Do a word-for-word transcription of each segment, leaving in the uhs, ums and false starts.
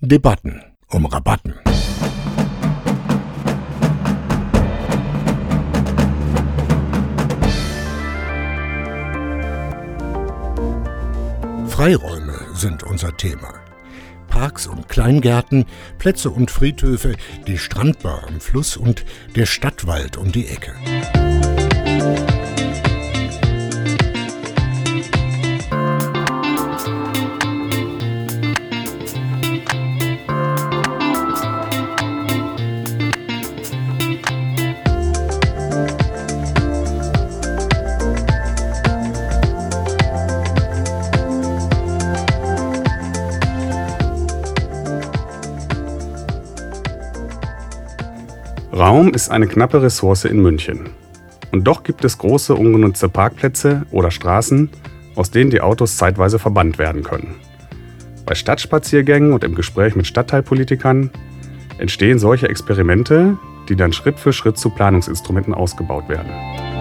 Debatten um Rabatten. Freiräume sind unser Thema. Parks und Kleingärten, Plätze und Friedhöfe, die Strandbar am Fluss und der Stadtwald um die Ecke. Raum ist eine knappe Ressource in München. Und doch gibt es große ungenutzte Parkplätze oder Straßen, aus denen die Autos zeitweise verbannt werden können. Bei Stadtspaziergängen und im Gespräch mit Stadtteilpolitikern entstehen solche Experimente, die dann Schritt für Schritt zu Planungsinstrumenten ausgebaut werden.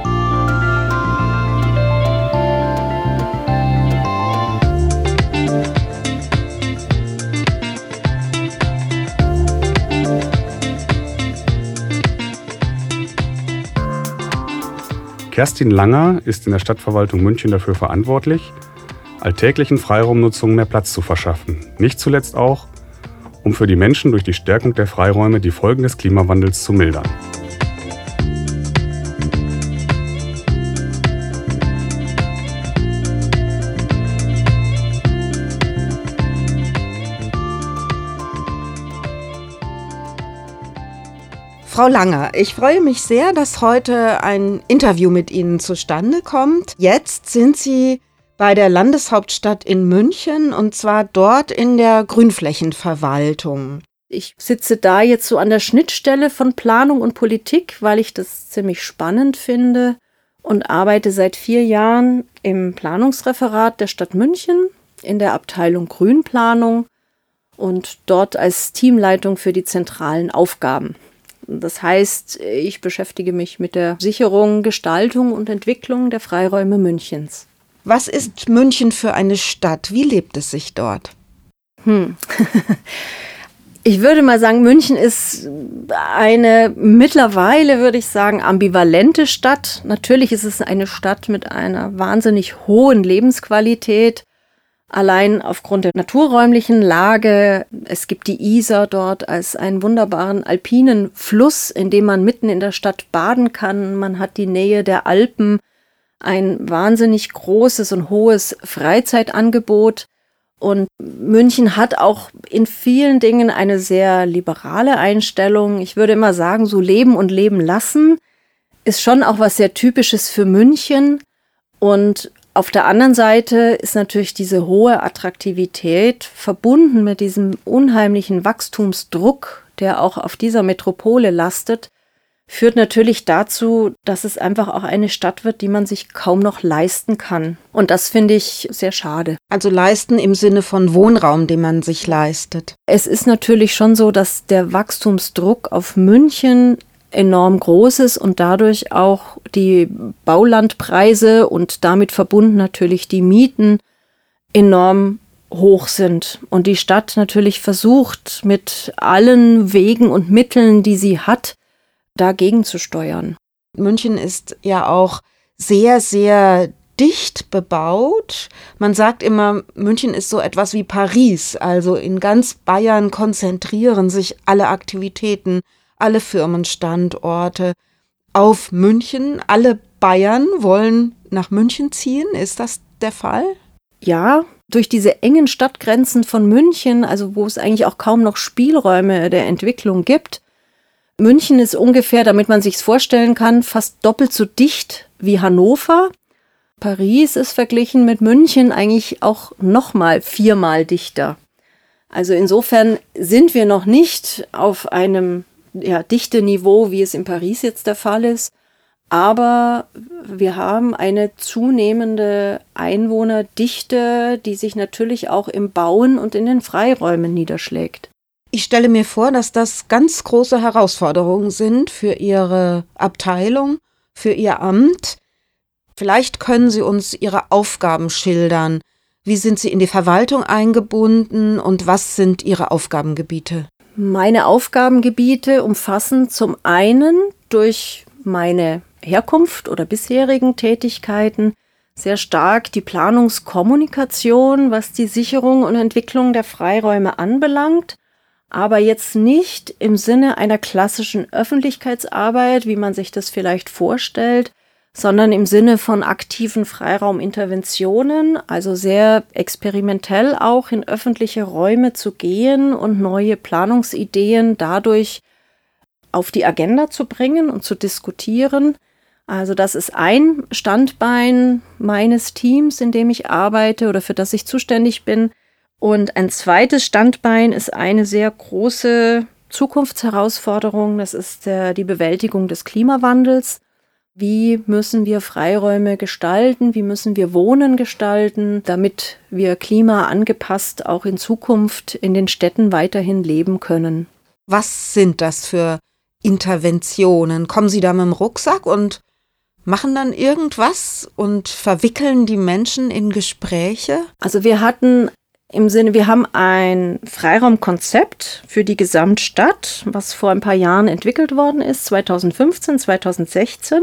Kerstin Langer ist in der Stadtverwaltung München dafür verantwortlich, alltäglichen Freiraumnutzungen mehr Platz zu verschaffen. Nicht zuletzt auch, um für die Menschen durch die Stärkung der Freiräume die Folgen des Klimawandels zu mildern. Frau Langer, ich freue mich sehr, dass heute ein Interview mit Ihnen zustande kommt. Jetzt sind Sie bei der Landeshauptstadt in München und zwar dort in der Grünflächenverwaltung. Ich sitze da jetzt so an der Schnittstelle von Planung und Politik, weil ich das ziemlich spannend finde und arbeite seit vier Jahren im Planungsreferat der Stadt München in der Abteilung Grünplanung und dort als Teamleitung für die zentralen Aufgaben. Das heißt, ich beschäftige mich mit der Sicherung, Gestaltung und Entwicklung der Freiräume Münchens. Was ist München für eine Stadt? Wie lebt es sich dort? Hm. Ich würde mal sagen, München ist eine mittlerweile, würde ich sagen, ambivalente Stadt. Natürlich ist es eine Stadt mit einer wahnsinnig hohen Lebensqualität. Allein aufgrund der naturräumlichen Lage, es gibt die Isar dort als einen wunderbaren alpinen Fluss, in dem man mitten in der Stadt baden kann. Man hat die Nähe der Alpen, ein wahnsinnig großes und hohes Freizeitangebot. Und München hat auch in vielen Dingen eine sehr liberale Einstellung. Ich würde immer sagen, so leben und leben lassen ist schon auch was sehr Typisches für München. Und auf der anderen Seite ist natürlich diese hohe Attraktivität verbunden mit diesem unheimlichen Wachstumsdruck, der auch auf dieser Metropole lastet, führt natürlich dazu, dass es einfach auch eine Stadt wird, die man sich kaum noch leisten kann. Und das finde ich sehr schade. Also leisten im Sinne von Wohnraum, den man sich leistet. Es ist natürlich schon so, dass der Wachstumsdruck auf München enorm groß ist und dadurch auch die Baulandpreise und damit verbunden natürlich die Mieten enorm hoch sind. Und die Stadt natürlich versucht, mit allen Wegen und Mitteln, die sie hat, dagegen zu steuern. München ist ja auch sehr, sehr dicht bebaut. Man sagt immer, München ist so etwas wie Paris. Also in ganz Bayern konzentrieren sich alle Aktivitäten, alle Firmenstandorte auf München. Alle Bayern wollen nach München ziehen. Ist das der Fall? Ja, durch diese engen Stadtgrenzen von München, also wo es eigentlich auch kaum noch Spielräume der Entwicklung gibt. München ist ungefähr, damit man sich's vorstellen kann, fast doppelt so dicht wie Hannover. Paris ist verglichen mit München eigentlich auch nochmal viermal dichter. Also insofern sind wir noch nicht auf einem ja, Dichte-Niveau, wie es in Paris jetzt der Fall ist. Aber wir haben eine zunehmende Einwohnerdichte, die sich natürlich auch im Bauen und in den Freiräumen niederschlägt. Ich stelle mir vor, dass das ganz große Herausforderungen sind für Ihre Abteilung, für Ihr Amt. Vielleicht können Sie uns Ihre Aufgaben schildern. Wie sind Sie in die Verwaltung eingebunden und was sind Ihre Aufgabengebiete? Meine Aufgabengebiete umfassen zum einen durch meine Herkunft oder bisherigen Tätigkeiten sehr stark die Planungskommunikation, was die Sicherung und Entwicklung der Freiräume anbelangt, aber jetzt nicht im Sinne einer klassischen Öffentlichkeitsarbeit, wie man sich das vielleicht vorstellt, sondern im Sinne von aktiven Freirauminterventionen, also sehr experimentell auch in öffentliche Räume zu gehen und neue Planungsideen dadurch auf die Agenda zu bringen und zu diskutieren. Also das ist ein Standbein meines Teams, in dem ich arbeite oder für das ich zuständig bin. Und ein zweites Standbein ist eine sehr große Zukunftsherausforderung. Das ist der, die Bewältigung des Klimawandels. Wie müssen wir Freiräume gestalten? Wie müssen wir Wohnen gestalten, damit wir klimaangepasst auch in Zukunft in den Städten weiterhin leben können? Was sind das für Interventionen? Kommen Sie da mit dem Rucksack und machen dann irgendwas und verwickeln die Menschen in Gespräche? Also wir hatten im Sinne, wir haben ein Freiraumkonzept für die Gesamtstadt, was vor ein paar Jahren entwickelt worden ist, zweitausendfünfzehn, zweitausendsechzehn,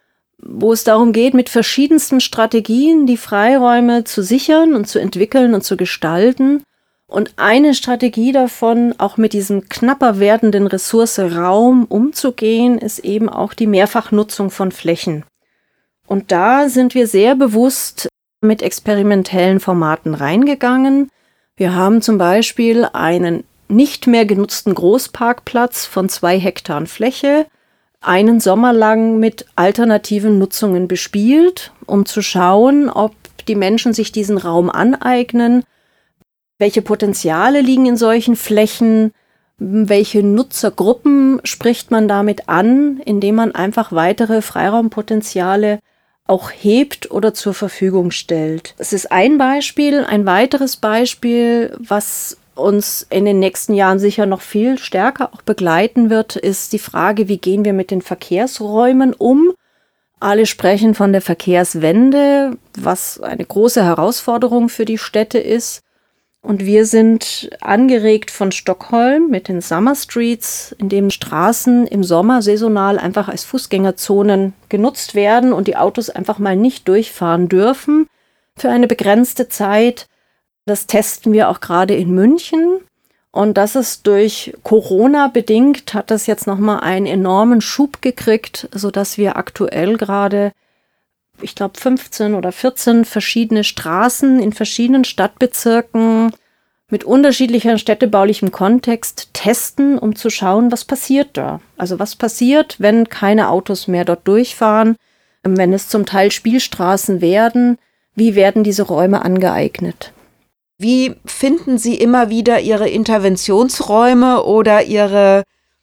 wo es darum geht, mit verschiedensten Strategien die Freiräume zu sichern und zu entwickeln und zu gestalten. Und eine Strategie davon, auch mit diesem knapper werdenden Ressource Raum umzugehen, ist eben auch die Mehrfachnutzung von Flächen. Und da sind wir sehr bewusst mit experimentellen Formaten reingegangen. Wir haben zum Beispiel einen nicht mehr genutzten Großparkplatz von zwei Hektar Fläche einen Sommer lang mit alternativen Nutzungen bespielt, um zu schauen, ob die Menschen sich diesen Raum aneignen, welche Potenziale liegen in solchen Flächen, welche Nutzergruppen spricht man damit an, indem man einfach weitere Freiraumpotenziale auch hebt oder zur Verfügung stellt. Es ist ein Beispiel. Ein weiteres Beispiel, was uns in den nächsten Jahren sicher noch viel stärker auch begleiten wird, ist die Frage, wie gehen wir mit den Verkehrsräumen um? Alle sprechen von der Verkehrswende, was eine große Herausforderung für die Städte ist. Und wir sind angeregt von Stockholm mit den Summer Streets, in denen Straßen im Sommer saisonal einfach als Fußgängerzonen genutzt werden und die Autos einfach mal nicht durchfahren dürfen für eine begrenzte Zeit. Das testen wir auch gerade in München. Und das ist durch Corona bedingt, hat das jetzt nochmal einen enormen Schub gekriegt, sodass wir aktuell gerade, ich glaube, fünfzehn oder vierzehn verschiedene Straßen in verschiedenen Stadtbezirken mit unterschiedlichem städtebaulichem Kontext testen, um zu schauen, was passiert da. Also was passiert, wenn keine Autos mehr dort durchfahren, wenn es zum Teil Spielstraßen werden, wie werden diese Räume angeeignet? Wie finden Sie immer wieder Ihre Interventionsräume oder Ihre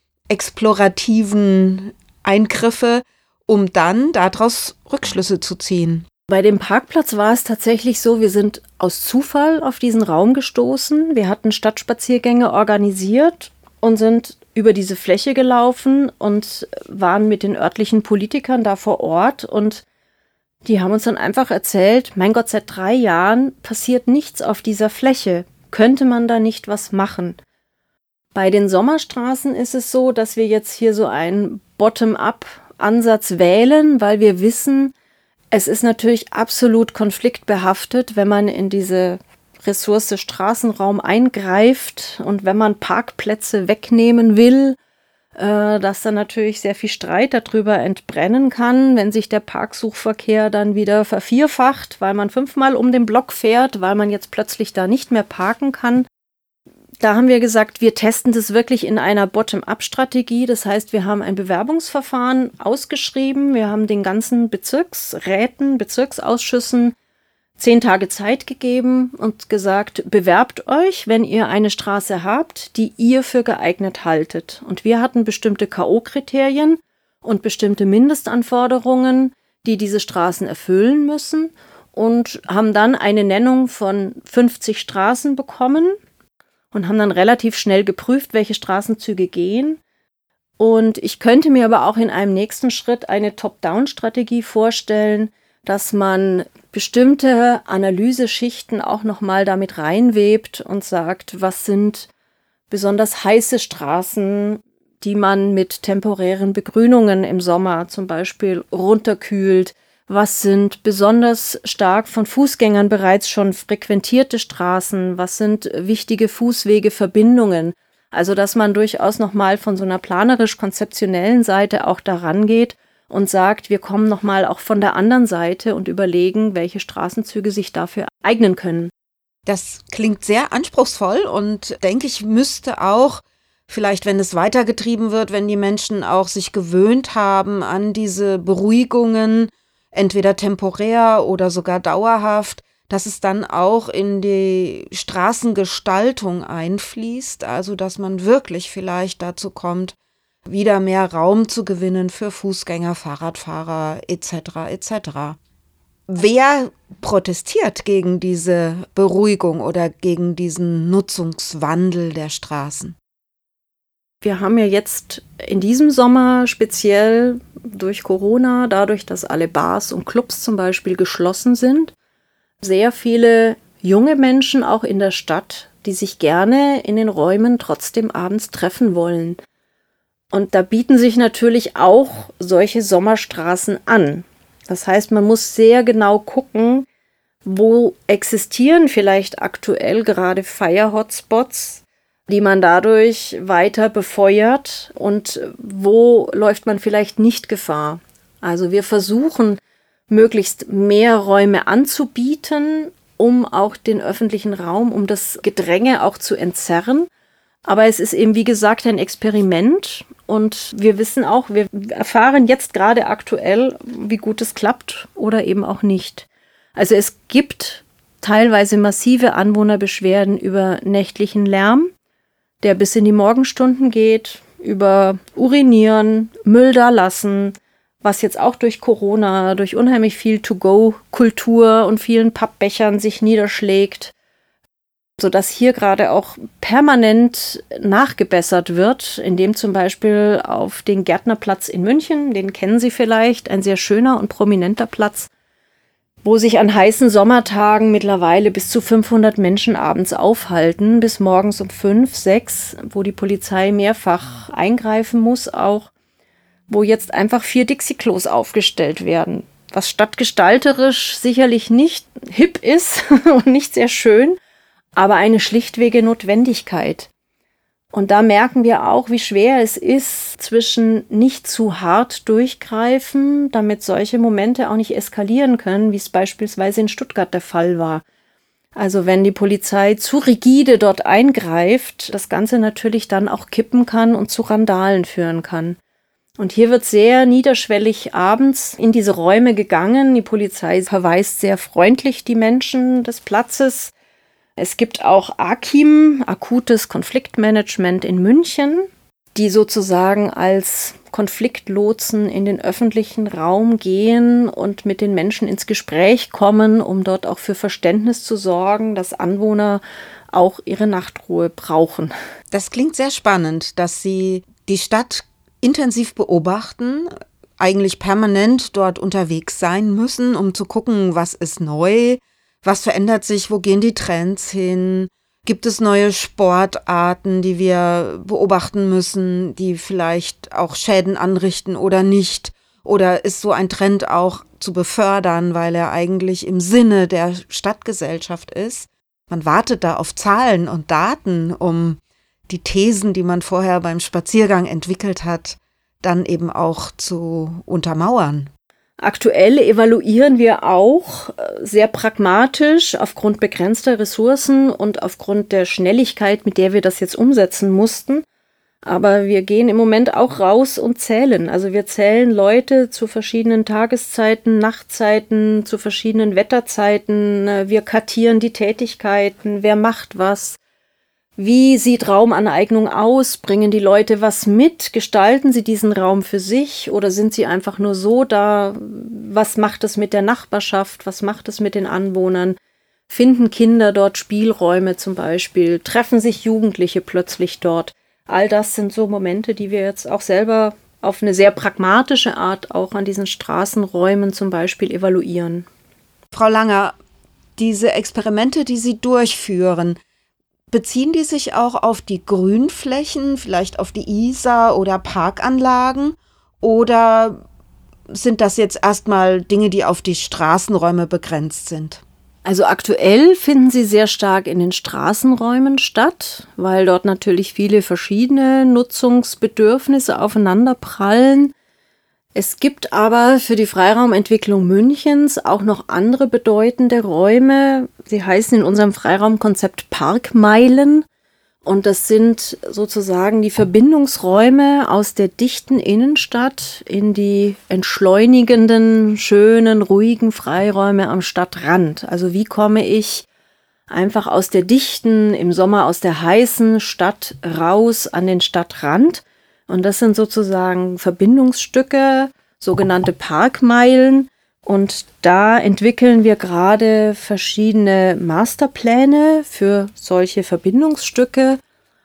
explorativen Eingriffe, um dann daraus Rückschlüsse zu ziehen? Bei dem Parkplatz war es tatsächlich so, wir sind aus Zufall auf diesen Raum gestoßen. Wir hatten Stadtspaziergänge organisiert und sind über diese Fläche gelaufen und waren mit den örtlichen Politikern da vor Ort. Und die haben uns dann einfach erzählt, mein Gott, seit drei Jahren passiert nichts auf dieser Fläche. Könnte man da nicht was machen? Bei den Sommerstraßen ist es so, dass wir jetzt hier so einen Bottom-up-Ansatz wählen, weil wir wissen, es ist natürlich absolut konfliktbehaftet, wenn man in diese Ressource Straßenraum eingreift und wenn man Parkplätze wegnehmen will, äh, dass dann natürlich sehr viel Streit darüber entbrennen kann, wenn sich der Parksuchverkehr dann wieder vervierfacht, weil man fünfmal um den Block fährt, weil man jetzt plötzlich da nicht mehr parken kann. Da haben wir gesagt, wir testen das wirklich in einer Bottom-up-Strategie. Das heißt, wir haben ein Bewerbungsverfahren ausgeschrieben. Wir haben den ganzen Bezirksräten, Bezirksausschüssen zehn Tage Zeit gegeben und gesagt, bewerbt euch, wenn ihr eine Straße habt, die ihr für geeignet haltet. Und wir hatten bestimmte K O-Kriterien und bestimmte Mindestanforderungen, die diese Straßen erfüllen müssen und haben dann eine Nennung von fünfzig Straßen bekommen. Und haben dann relativ schnell geprüft, welche Straßenzüge gehen. Und ich könnte mir aber auch in einem nächsten Schritt eine Top-Down-Strategie vorstellen, dass man bestimmte Analyseschichten auch nochmal damit reinwebt und sagt, was sind besonders heiße Straßen, die man mit temporären Begrünungen im Sommer zum Beispiel runterkühlt. Was sind besonders stark von Fußgängern bereits schon frequentierte Straßen? Was sind wichtige Fußwegeverbindungen? Also, dass man durchaus nochmal von so einer planerisch-konzeptionellen Seite auch daran geht und sagt, wir kommen nochmal auch von der anderen Seite und überlegen, welche Straßenzüge sich dafür eignen können. Das klingt sehr anspruchsvoll und denke ich, müsste auch vielleicht, wenn es weitergetrieben wird, wenn die Menschen auch sich gewöhnt haben an diese Beruhigungen, entweder temporär oder sogar dauerhaft, dass es dann auch in die Straßengestaltung einfließt, also dass man wirklich vielleicht dazu kommt, wieder mehr Raum zu gewinnen für Fußgänger, Fahrradfahrer et cetera et cetera. Wer protestiert gegen diese Beruhigung oder gegen diesen Nutzungswandel der Straßen? Wir haben ja jetzt in diesem Sommer speziell durch Corona, dadurch, dass alle Bars und Clubs zum Beispiel geschlossen sind, sehr viele junge Menschen auch in der Stadt, die sich gerne in den Räumen trotzdem abends treffen wollen. Und da bieten sich natürlich auch solche Sommerstraßen an. Das heißt, man muss sehr genau gucken, wo existieren vielleicht aktuell gerade Fire-Hotspots, die man dadurch weiter befeuert und wo läuft man vielleicht nicht Gefahr. Also wir versuchen, möglichst mehr Räume anzubieten, um auch den öffentlichen Raum, um das Gedränge auch zu entzerren. Aber es ist eben, wie gesagt, ein Experiment und wir wissen auch, wir erfahren jetzt gerade aktuell, wie gut es klappt oder eben auch nicht. Also es gibt teilweise massive Anwohnerbeschwerden über nächtlichen Lärm, der bis in die Morgenstunden geht, über Urinieren, Müll da lassen, was jetzt auch durch Corona, durch unheimlich viel To-Go-Kultur und vielen Pappbechern sich niederschlägt, sodass hier gerade auch permanent nachgebessert wird, indem zum Beispiel auf den Gärtnerplatz in München, den kennen Sie vielleicht, ein sehr schöner und prominenter Platz, wo sich an heißen Sommertagen mittlerweile bis zu fünfhundert Menschen abends aufhalten, bis morgens um fünf, sechs, wo die Polizei mehrfach eingreifen muss auch, wo jetzt einfach vier Dixie-Klos aufgestellt werden, was stadtgestalterisch sicherlich nicht hip ist und nicht sehr schön, aber eine schlichtwege Notwendigkeit. Und da merken wir auch, wie schwer es ist, zwischen nicht zu hart durchgreifen, damit solche Momente auch nicht eskalieren können, wie es beispielsweise in Stuttgart der Fall war. Also wenn die Polizei zu rigide dort eingreift, das Ganze natürlich dann auch kippen kann und zu Randalen führen kann. Und hier wird sehr niederschwellig abends in diese Räume gegangen. Die Polizei verweist sehr freundlich die Menschen des Platzes. Es gibt auch A K I M, akutes Konfliktmanagement in München, die sozusagen als Konfliktlotsen in den öffentlichen Raum gehen und mit den Menschen ins Gespräch kommen, um dort auch für Verständnis zu sorgen, dass Anwohner auch ihre Nachtruhe brauchen. Das klingt sehr spannend, dass Sie die Stadt intensiv beobachten, eigentlich permanent dort unterwegs sein müssen, um zu gucken, was ist neu. Was verändert sich? Wo gehen die Trends hin? Gibt es neue Sportarten, die wir beobachten müssen, die vielleicht auch Schäden anrichten oder nicht? Oder ist so ein Trend auch zu befördern, weil er eigentlich im Sinne der Stadtgesellschaft ist? Man wartet da auf Zahlen und Daten, um die Thesen, die man vorher beim Spaziergang entwickelt hat, dann eben auch zu untermauern. Aktuell evaluieren wir auch sehr pragmatisch aufgrund begrenzter Ressourcen und aufgrund der Schnelligkeit, mit der wir das jetzt umsetzen mussten. Aber wir gehen im Moment auch raus und zählen. Also wir zählen Leute zu verschiedenen Tageszeiten, Nachtzeiten, zu verschiedenen Wetterzeiten. Wir kartieren die Tätigkeiten, wer macht was. Wie sieht Raumaneignung aus? Bringen die Leute was mit? Gestalten sie diesen Raum für sich oder sind sie einfach nur so da? Was macht es mit der Nachbarschaft? Was macht es mit den Anwohnern? Finden Kinder dort Spielräume zum Beispiel? Treffen sich Jugendliche plötzlich dort? All das sind so Momente, die wir jetzt auch selber auf eine sehr pragmatische Art auch an diesen Straßenräumen zum Beispiel evaluieren. Frau Langer, diese Experimente, die Sie durchführen, beziehen die sich auch auf die Grünflächen, vielleicht auf die Isar oder Parkanlagen? Oder sind das jetzt erstmal Dinge, die auf die Straßenräume begrenzt sind? Also aktuell finden sie sehr stark in den Straßenräumen statt, weil dort natürlich viele verschiedene Nutzungsbedürfnisse aufeinanderprallen. Es gibt aber für die Freiraumentwicklung Münchens auch noch andere bedeutende Räume. Sie heißen in unserem Freiraumkonzept Parkmeilen. Und das sind sozusagen die Verbindungsräume aus der dichten Innenstadt in die entschleunigenden, schönen, ruhigen Freiräume am Stadtrand. Also wie komme ich einfach aus der dichten, im Sommer aus der heißen Stadt raus an den Stadtrand? Und das sind sozusagen Verbindungsstücke, sogenannte Parkmeilen. Und da entwickeln wir gerade verschiedene Masterpläne für solche Verbindungsstücke.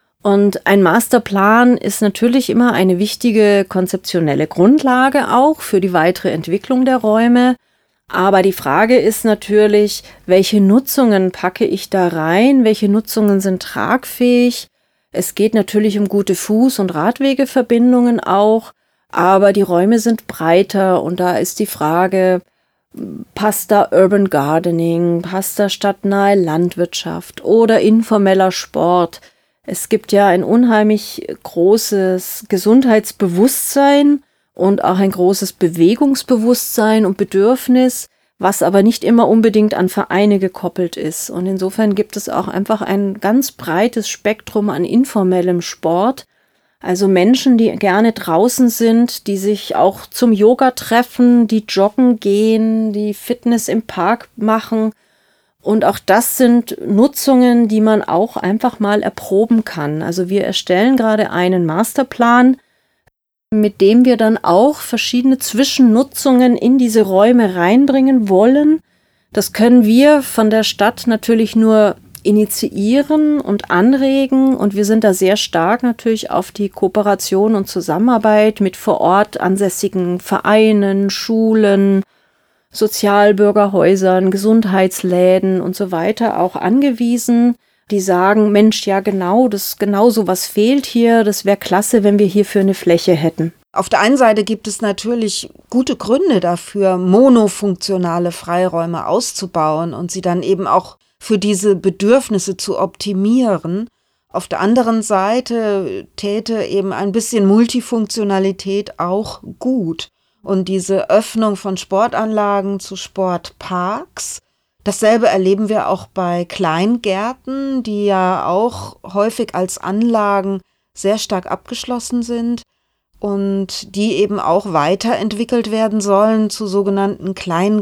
Und ein Masterplan ist natürlich immer eine wichtige konzeptionelle Grundlage auch für die weitere Entwicklung der Räume. Aber die Frage ist natürlich, welche Nutzungen packe ich da rein? Welche Nutzungen sind tragfähig? Es geht natürlich um gute Fuß- und Radwegeverbindungen auch, aber die Räume sind breiter und da ist die Frage, passt da Urban Gardening, passt da stadtnahe Landwirtschaft oder informeller Sport? Es gibt ja ein unheimlich großes Gesundheitsbewusstsein und auch ein großes Bewegungsbewusstsein und Bedürfnis, was aber nicht immer unbedingt an Vereine gekoppelt ist. Und insofern gibt es auch einfach ein ganz breites Spektrum an informellem Sport. Also Menschen, die gerne draußen sind, die sich auch zum Yoga treffen, die joggen gehen, die Fitness im Park machen. Und auch das sind Nutzungen, die man auch einfach mal erproben kann. Also wir erstellen gerade einen Masterplan, mit dem wir dann auch verschiedene Zwischennutzungen in diese Räume reinbringen wollen. Das können wir von der Stadt natürlich nur initiieren und anregen und wir sind da sehr stark natürlich auf die Kooperation und Zusammenarbeit mit vor Ort ansässigen Vereinen, Schulen, Sozialbürgerhäusern, Gesundheitsläden und so weiter auch angewiesen, die sagen, Mensch, ja genau, das genau so was fehlt hier, das wäre klasse, wenn wir hierfür eine Fläche hätten. Auf der einen Seite gibt es natürlich gute Gründe dafür, monofunktionale Freiräume auszubauen und sie dann eben auch für diese Bedürfnisse zu optimieren. Auf der anderen Seite täte eben ein bisschen Multifunktionalität auch gut. Und diese Öffnung von Sportanlagen zu Sportparks, dasselbe erleben wir auch bei Kleingärten, die ja auch häufig als Anlagen sehr stark abgeschlossen sind und die eben auch weiterentwickelt werden sollen zu sogenannten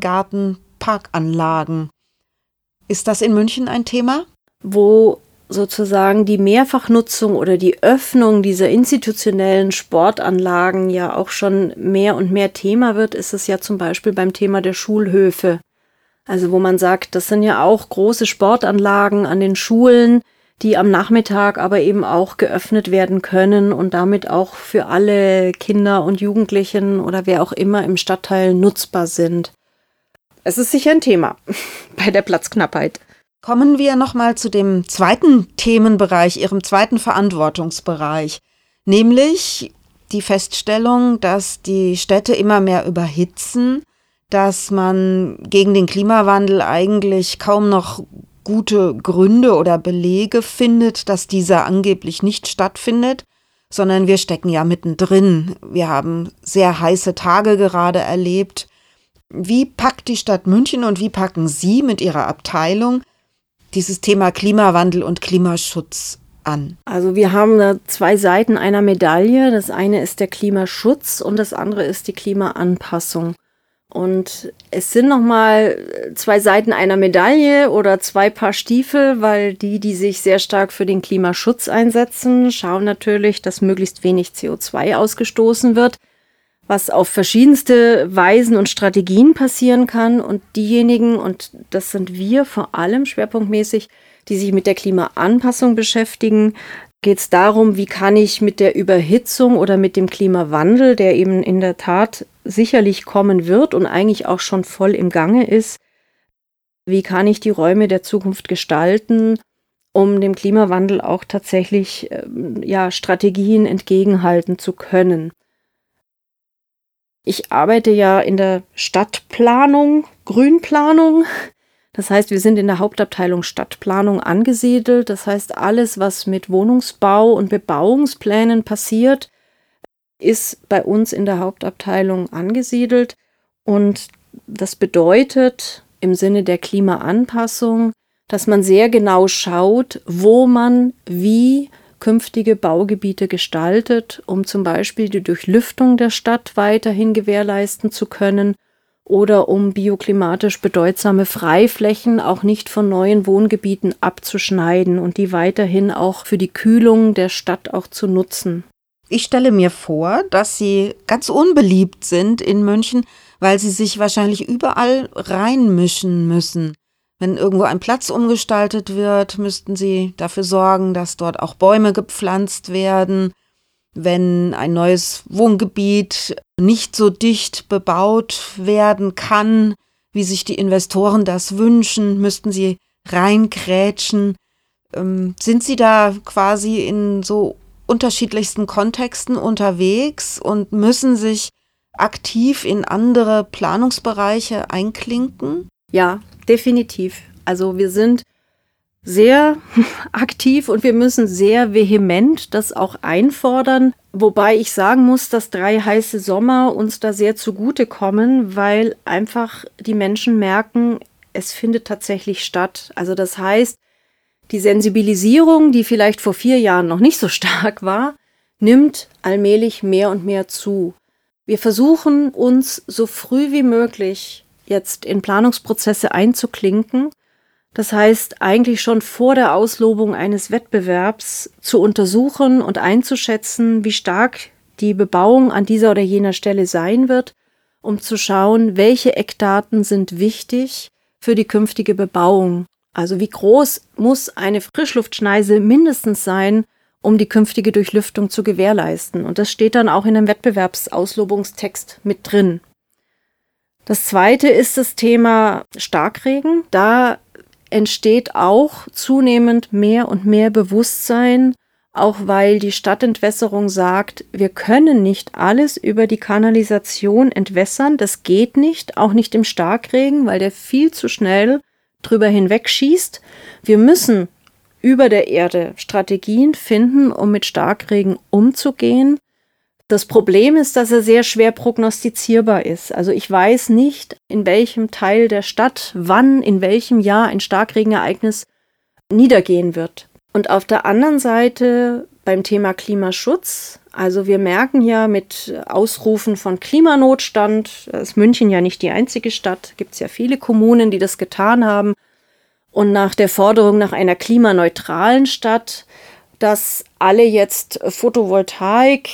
Kleingartenparkanlagen. Ist das in München ein Thema? Wo sozusagen die Mehrfachnutzung oder die Öffnung dieser institutionellen Sportanlagen ja auch schon mehr und mehr Thema wird, ist es ja zum Beispiel beim Thema der Schulhöfe. Also wo man sagt, das sind ja auch große Sportanlagen an den Schulen, die am Nachmittag aber eben auch geöffnet werden können und damit auch für alle Kinder und Jugendlichen oder wer auch immer im Stadtteil nutzbar sind. Es ist sicher ein Thema bei der Platzknappheit. Kommen wir nochmal zu dem zweiten Themenbereich, Ihrem zweiten Verantwortungsbereich, nämlich die Feststellung, dass die Städte immer mehr überhitzen, dass man gegen den Klimawandel eigentlich kaum noch gute Gründe oder Belege findet, dass dieser angeblich nicht stattfindet, sondern wir stecken ja mittendrin. Wir haben sehr heiße Tage gerade erlebt. Wie packt die Stadt München und wie packen Sie mit Ihrer Abteilung dieses Thema Klimawandel und Klimaschutz an? Also wir haben da zwei Seiten einer Medaille. Das eine ist der Klimaschutz und das andere ist die Klimaanpassung. Und es sind nochmal zwei Seiten einer Medaille oder zwei Paar Stiefel, weil die, die sich sehr stark für den Klimaschutz einsetzen, schauen natürlich, dass möglichst wenig C O zwei ausgestoßen wird, was auf verschiedenste Weisen und Strategien passieren kann. Und diejenigen, und das sind wir vor allem schwerpunktmäßig, die sich mit der Klimaanpassung beschäftigen, geht es darum, wie kann ich mit der Überhitzung oder mit dem Klimawandel, der eben in der Tat sicherlich kommen wird und eigentlich auch schon voll im Gange ist, wie kann ich die Räume der Zukunft gestalten, um dem Klimawandel auch tatsächlich ja, Strategien entgegenhalten zu können. Ich arbeite ja in der Stadtplanung, Grünplanung. Das heißt, wir sind in der Hauptabteilung Stadtplanung angesiedelt. Das heißt, alles, was mit Wohnungsbau und Bebauungsplänen passiert, ist bei uns in der Hauptabteilung angesiedelt. Und das bedeutet im Sinne der Klimaanpassung, dass man sehr genau schaut, wo man wie künftige Baugebiete gestaltet, um zum Beispiel die Durchlüftung der Stadt weiterhin gewährleisten zu können oder um bioklimatisch bedeutsame Freiflächen auch nicht von neuen Wohngebieten abzuschneiden und die weiterhin auch für die Kühlung der Stadt auch zu nutzen. Ich stelle mir vor, dass Sie ganz unbeliebt sind in München, weil Sie sich wahrscheinlich überall reinmischen müssen. Wenn irgendwo ein Platz umgestaltet wird, müssten Sie dafür sorgen, dass dort auch Bäume gepflanzt werden. Wenn ein neues Wohngebiet nicht so dicht bebaut werden kann, wie sich die Investoren das wünschen, müssten Sie reingrätschen. Ähm, sind Sie da quasi in so unterschiedlichsten Kontexten unterwegs und müssen sich aktiv in andere Planungsbereiche einklinken? Ja, definitiv. Also wir sind sehr aktiv und wir müssen sehr vehement das auch einfordern. Wobei ich sagen muss, dass drei heiße Sommer uns da sehr zugutekommen, weil einfach die Menschen merken, es findet tatsächlich statt. Also das heißt, die Sensibilisierung, die vielleicht vor vier Jahren noch nicht so stark war, nimmt allmählich mehr und mehr zu. Wir versuchen uns so früh wie möglich jetzt in Planungsprozesse einzuklinken. Das heißt, eigentlich schon vor der Auslobung eines Wettbewerbs zu untersuchen und einzuschätzen, wie stark die Bebauung an dieser oder jener Stelle sein wird, um zu schauen, welche Eckdaten sind wichtig für die künftige Bebauung. Also wie groß muss eine Frischluftschneise mindestens sein, um die künftige Durchlüftung zu gewährleisten. Und das steht dann auch in einem Wettbewerbsauslobungstext mit drin. Das zweite ist das Thema Starkregen. Da entsteht auch zunehmend mehr und mehr Bewusstsein, auch weil die Stadtentwässerung sagt, wir können nicht alles über die Kanalisation entwässern. Das geht nicht, auch nicht im Starkregen, weil der viel zu schnell drüber hinweg schießt. Wir müssen über der Erde Strategien finden, um mit Starkregen umzugehen. Das Problem ist, dass er sehr schwer prognostizierbar ist. Also ich weiß nicht, in welchem Teil der Stadt, wann, in welchem Jahr ein Starkregenereignis niedergehen wird. Und auf der anderen Seite beim Thema Klimaschutz, also wir merken ja mit Ausrufen von Klimanotstand, ist München ja nicht die einzige Stadt, gibt es ja viele Kommunen, die das getan haben. Und nach der Forderung nach einer klimaneutralen Stadt, dass alle jetzt Photovoltaik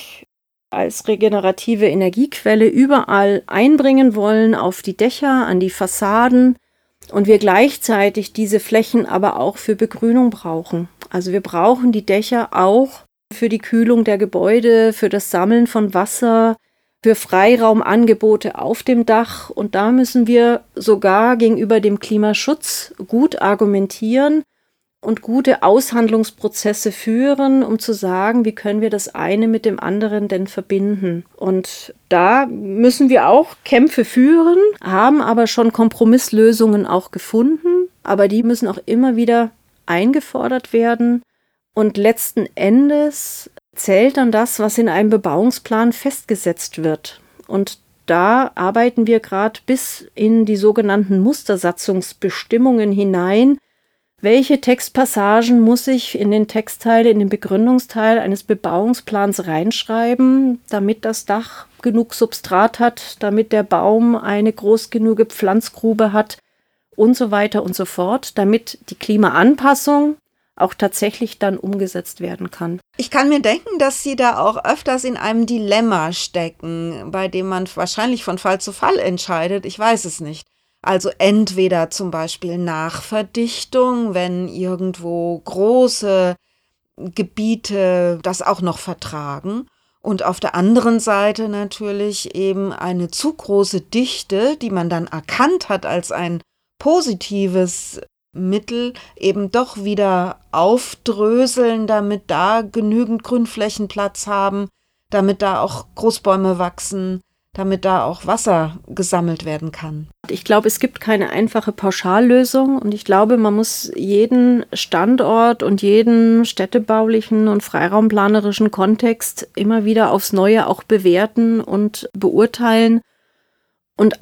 als regenerative Energiequelle überall einbringen wollen, auf die Dächer, an die Fassaden und wir gleichzeitig diese Flächen aber auch für Begrünung brauchen. Also wir brauchen die Dächer auch für die Kühlung der Gebäude, für das Sammeln von Wasser, für Freiraumangebote auf dem Dach und da müssen wir sogar gegenüber dem Klimaschutz gut argumentieren und gute Aushandlungsprozesse führen, um zu sagen, wie können wir das eine mit dem anderen denn verbinden. Und da müssen wir auch Kämpfe führen, haben aber schon Kompromisslösungen auch gefunden, aber die müssen auch immer wieder eingefordert werden. Und letzten Endes zählt dann das, was in einem Bebauungsplan festgesetzt wird. Und da arbeiten wir gerade bis in die sogenannten Mustersatzungsbestimmungen hinein. Welche Textpassagen muss ich in den Textteil, in den Begründungsteil eines Bebauungsplans reinschreiben, damit das Dach genug Substrat hat, damit der Baum eine groß genug Pflanzgrube hat und so weiter und so fort, damit die Klimaanpassung auch tatsächlich dann umgesetzt werden kann. Ich kann mir denken, dass Sie da auch öfters in einem Dilemma stecken, bei dem man wahrscheinlich von Fall zu Fall entscheidet. Ich weiß es nicht. Also entweder zum Beispiel Nachverdichtung, wenn irgendwo große Gebiete das auch noch vertragen. Und auf der anderen Seite natürlich eben eine zu große Dichte, die man dann erkannt hat als ein positives Mittel, eben doch wieder aufdröseln, damit da genügend Grünflächenplatz haben, damit da auch Großbäume wachsen, damit da auch Wasser gesammelt werden kann. Ich glaube, es gibt keine einfache Pauschallösung und ich glaube, man muss jeden Standort und jeden städtebaulichen und freiraumplanerischen Kontext immer wieder aufs Neue auch bewerten und beurteilen und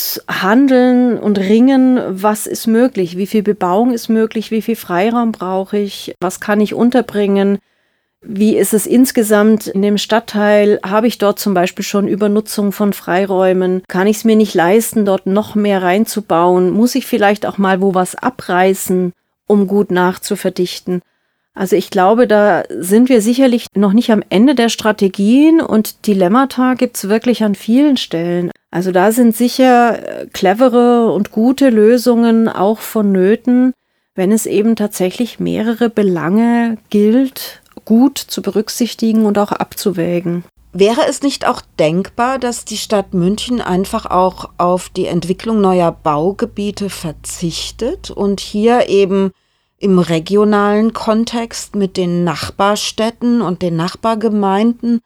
aushandeln und ringen, was ist möglich, wie viel Bebauung ist möglich, wie viel Freiraum brauche ich, was kann ich unterbringen. Wie ist es insgesamt in dem Stadtteil? Habe ich dort zum Beispiel schon Übernutzung von Freiräumen? Kann ich es mir nicht leisten, dort noch mehr reinzubauen? Muss ich vielleicht auch mal wo was abreißen, um gut nachzuverdichten? Also ich glaube, da sind wir sicherlich noch nicht am Ende der Strategien und Dilemmata gibt es wirklich an vielen Stellen. Also da sind sicher clevere und gute Lösungen auch vonnöten, wenn es eben tatsächlich mehrere Belange gilt, gut zu berücksichtigen und auch abzuwägen. Wäre es nicht auch denkbar, dass die Stadt München einfach auch auf die Entwicklung neuer Baugebiete verzichtet und hier eben im regionalen Kontext mit den Nachbarstädten und den Nachbargemeinden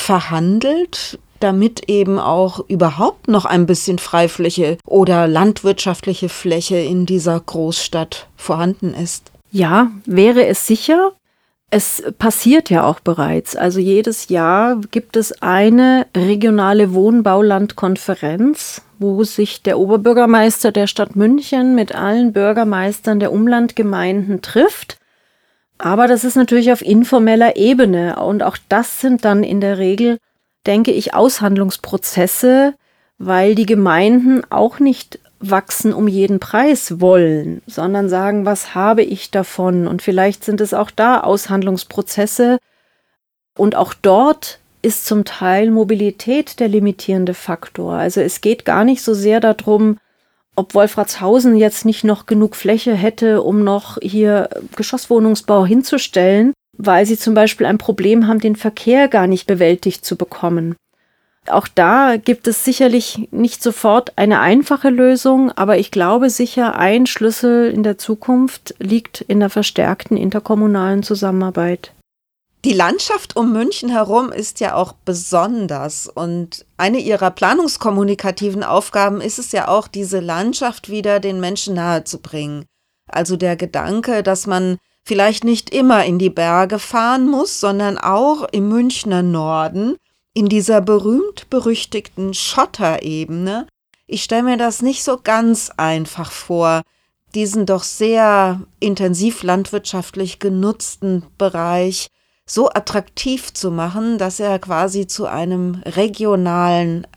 verhandelt, damit eben auch überhaupt noch ein bisschen Freifläche oder landwirtschaftliche Fläche in dieser Großstadt vorhanden ist? Ja, wäre es sicher. Es passiert ja auch bereits. Also jedes Jahr gibt es eine regionale Wohnbaulandkonferenz, wo sich der Oberbürgermeister der Stadt München mit allen Bürgermeistern der Umlandgemeinden trifft. Aber das ist natürlich auf informeller Ebene. Und auch das sind dann in der Regel, denke ich, Aushandlungsprozesse, weil die Gemeinden auch nicht wachsen um jeden Preis wollen, sondern sagen, was habe ich davon? Und vielleicht sind es auch da Aushandlungsprozesse. Und auch dort ist zum Teil Mobilität der limitierende Faktor. Also es geht gar nicht so sehr darum, ob Wolfratshausen jetzt nicht noch genug Fläche hätte, um noch hier Geschosswohnungsbau hinzustellen, weil sie zum Beispiel ein Problem haben, den Verkehr gar nicht bewältigt zu bekommen. Auch da gibt es sicherlich nicht sofort eine einfache Lösung, aber ich glaube sicher, ein Schlüssel in der Zukunft liegt in der verstärkten interkommunalen Zusammenarbeit. Die Landschaft um München herum ist ja auch besonders und eine ihrer planungskommunikativen Aufgaben ist es ja auch, diese Landschaft wieder den Menschen nahezubringen. Also der Gedanke, dass man vielleicht nicht immer in die Berge fahren muss, sondern auch im Münchner Norden, in dieser berühmt-berüchtigten Schotterebene. Ich stelle mir das nicht so ganz einfach vor, diesen doch sehr intensiv landwirtschaftlich genutzten Bereich so attraktiv zu machen, dass er quasi zu einem regionalen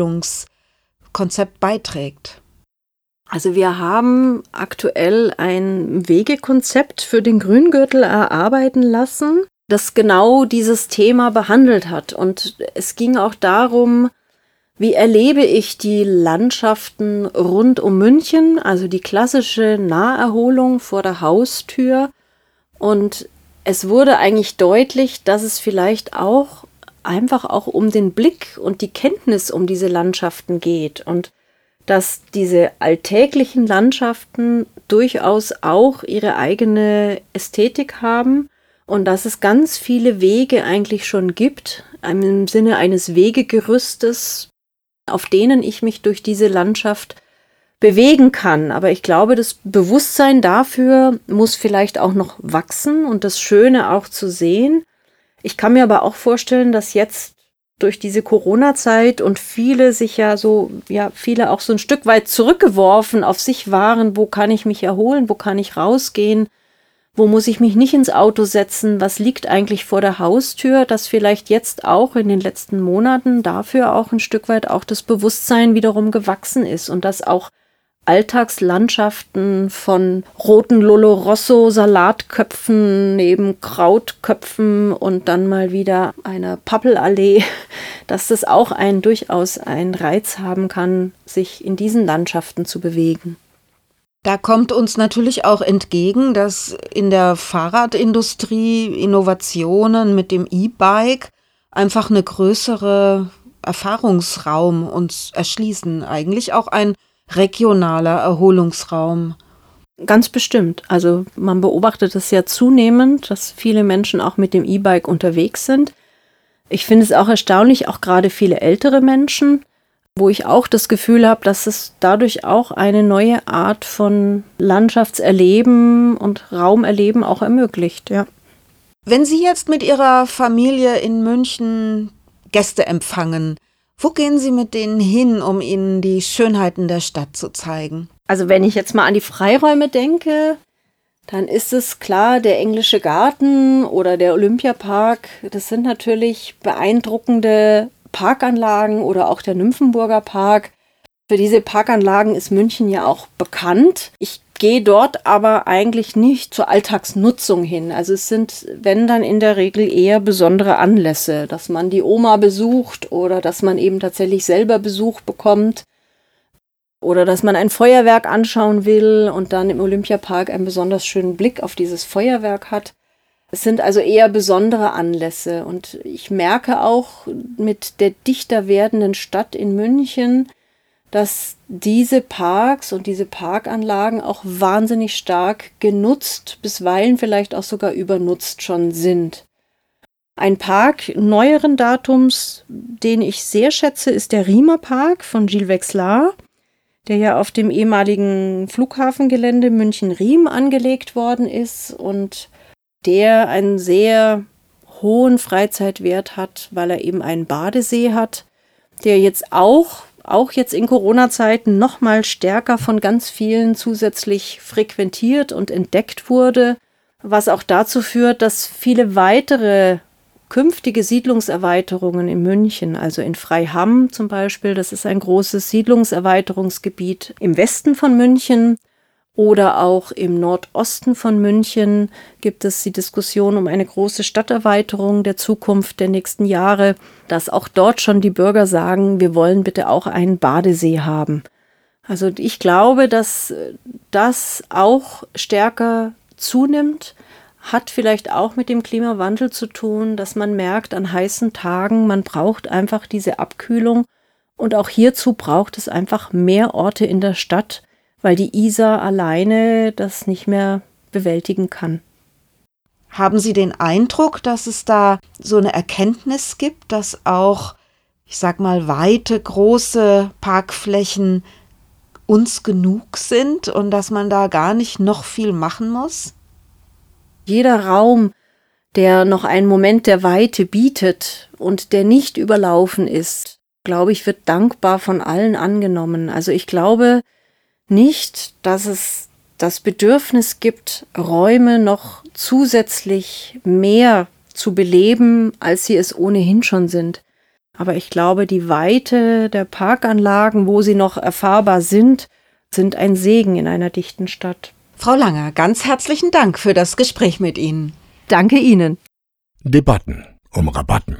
Erholungskonzept beiträgt. Also wir haben aktuell ein Wegekonzept für den Grüngürtel erarbeiten lassen, das genau dieses Thema behandelt hat. Und es ging auch darum, wie erlebe ich die Landschaften rund um München, also die klassische Naherholung vor der Haustür. Und es wurde eigentlich deutlich, dass es vielleicht auch einfach auch um den Blick und die Kenntnis um diese Landschaften geht und dass diese alltäglichen Landschaften durchaus auch ihre eigene Ästhetik haben. Und dass es ganz viele Wege eigentlich schon gibt, im Sinne eines Wegegerüstes, auf denen ich mich durch diese Landschaft bewegen kann. Aber ich glaube, das Bewusstsein dafür muss vielleicht auch noch wachsen und das Schöne auch zu sehen. Ich kann mir aber auch vorstellen, dass jetzt durch diese Corona-Zeit und viele sich ja so, ja, viele auch so ein Stück weit zurückgeworfen auf sich waren, wo kann ich mich erholen, wo kann ich rausgehen, wo muss ich mich nicht ins Auto setzen, was liegt eigentlich vor der Haustür, dass vielleicht jetzt auch in den letzten Monaten dafür auch ein Stück weit auch das Bewusstsein wiederum gewachsen ist und dass auch Alltagslandschaften von roten Lolo Rosso Salatköpfen neben Krautköpfen und dann mal wieder einer Pappelallee, dass das auch ein durchaus einen Reiz haben kann, sich in diesen Landschaften zu bewegen. Da kommt uns natürlich auch entgegen, dass in der Fahrradindustrie Innovationen mit dem E-Bike einfach eine größere Erfahrungsraum uns erschließen. Eigentlich auch ein regionaler Erholungsraum. Ganz bestimmt. Also man beobachtet es ja zunehmend, dass viele Menschen auch mit dem E-Bike unterwegs sind. Ich finde es auch erstaunlich, auch gerade viele ältere Menschen, wo ich auch das Gefühl habe, dass es dadurch auch eine neue Art von Landschaftserleben und Raumerleben auch ermöglicht, ja. Wenn Sie jetzt mit Ihrer Familie in München Gäste empfangen, wo gehen Sie mit denen hin, um ihnen die Schönheiten der Stadt zu zeigen? Also wenn ich jetzt mal an die Freiräume denke, dann ist es klar, der Englische Garten oder der Olympiapark, das sind natürlich beeindruckende Parkanlagen oder auch der Nymphenburger Park. Für diese Parkanlagen ist München ja auch bekannt. Ich gehe dort aber eigentlich nicht zur Alltagsnutzung hin. Also es sind, wenn dann in der Regel eher besondere Anlässe, dass man die Oma besucht oder dass man eben tatsächlich selber Besuch bekommt oder dass man ein Feuerwerk anschauen will und dann im Olympiapark einen besonders schönen Blick auf dieses Feuerwerk hat. Es sind also eher besondere Anlässe und ich merke auch mit der dichter werdenden Stadt in München, dass diese Parks und diese Parkanlagen auch wahnsinnig stark genutzt, bisweilen vielleicht auch sogar übernutzt schon sind. Ein Park neueren Datums, den ich sehr schätze, ist der Riemer Park von Gilles Vexlar, der ja auf dem ehemaligen Flughafengelände München-Riem angelegt worden ist und der einen sehr hohen Freizeitwert hat, weil er eben einen Badesee hat, der jetzt auch, auch jetzt in Corona-Zeiten noch mal stärker von ganz vielen zusätzlich frequentiert und entdeckt wurde, was auch dazu führt, dass viele weitere künftige Siedlungserweiterungen in München, also in Freiham zum Beispiel, das ist ein großes Siedlungserweiterungsgebiet im Westen von München, oder auch im Nordosten von München gibt es die Diskussion um eine große Stadterweiterung der Zukunft der nächsten Jahre, dass auch dort schon die Bürger sagen, wir wollen bitte auch einen Badesee haben. Also ich glaube, dass das auch stärker zunimmt, hat vielleicht auch mit dem Klimawandel zu tun, dass man merkt an heißen Tagen, man braucht einfach diese Abkühlung und auch hierzu braucht es einfach mehr Orte in der Stadt, weil die Isar alleine das nicht mehr bewältigen kann. Haben Sie den Eindruck, dass es da so eine Erkenntnis gibt, dass auch, ich sag mal, weite, große Parkflächen uns genug sind und dass man da gar nicht noch viel machen muss? Jeder Raum, der noch einen Moment der Weite bietet und der nicht überlaufen ist, glaube ich, wird dankbar von allen angenommen. Also ich glaube nicht, dass es das Bedürfnis gibt, Räume noch zusätzlich mehr zu beleben, als sie es ohnehin schon sind. Aber ich glaube, die Weite der Parkanlagen, wo sie noch erfahrbar sind, sind ein Segen in einer dichten Stadt. Frau Langer, ganz herzlichen Dank für das Gespräch mit Ihnen. Danke Ihnen. Debatten um Rabatten.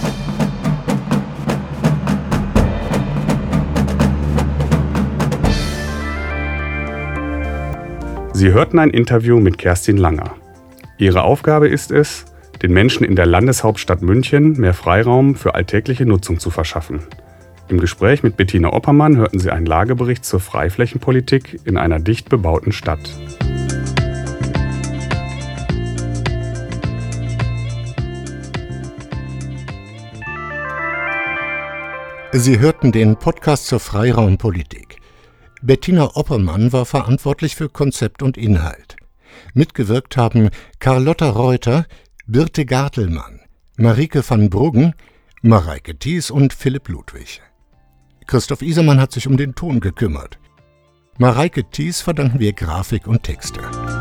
Sie hörten ein Interview mit Kerstin Langer. Ihre Aufgabe ist es, den Menschen in der Landeshauptstadt München mehr Freiraum für alltägliche Nutzung zu verschaffen. Im Gespräch mit Bettina Oppermann hörten Sie einen Lagebericht zur Freiflächenpolitik in einer dicht bebauten Stadt. Sie hörten den Podcast zur Freiraumpolitik. Bettina Oppermann war verantwortlich für Konzept und Inhalt. Mitgewirkt haben Carlotta Reuter, Birte Gartelmann, Marike van Bruggen, Mareike Thies und Philipp Ludwig. Christoph Isermann hat sich um den Ton gekümmert. Mareike Thies verdanken wir Grafik und Texte.